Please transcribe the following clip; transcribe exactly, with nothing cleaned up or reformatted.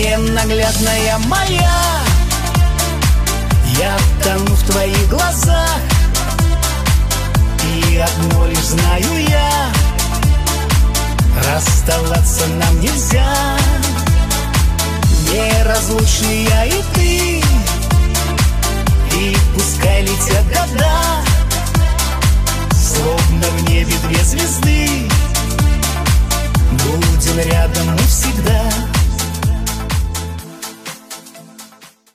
ненаглядная моя. Я тону в твоих глазах, и одно лишь знаю я: расставаться нам нельзя. Неразлучны я и ты, и пускай летят года, словно в небе